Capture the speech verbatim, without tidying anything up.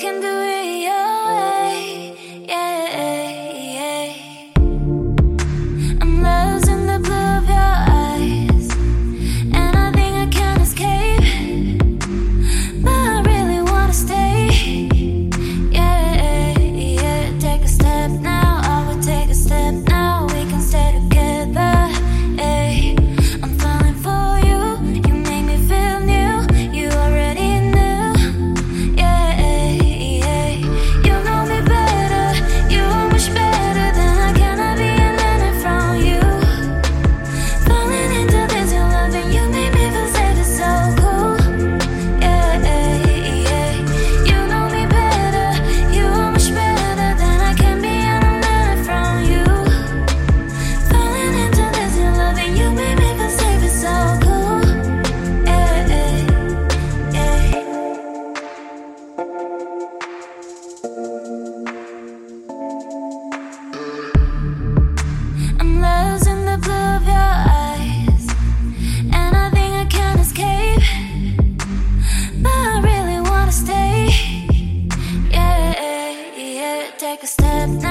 can do it your way, yeah, yeah. I'm losing the blue of your eyes, and I think I can't escape, but I really wanna stay, yeah, yeah. Take a step now, I will take a step now. We can stay together, yeah. I'm falling for you, you make me feel new. You already knew, yeah, yeah. You know me better, you are much better than I cannot be an minute from you. Falling into this new love, and you make me feel safe, it's so cool, yeah, yeah. You know me better, you are much better than I can be an minute from you. Falling into this new love, and you make me feel safe, it's so cool, yeah, yeah. I'm losing the blue of your eyes, and I think I can't escape, but I really wanna stay, yeah, yeah. Take a step now.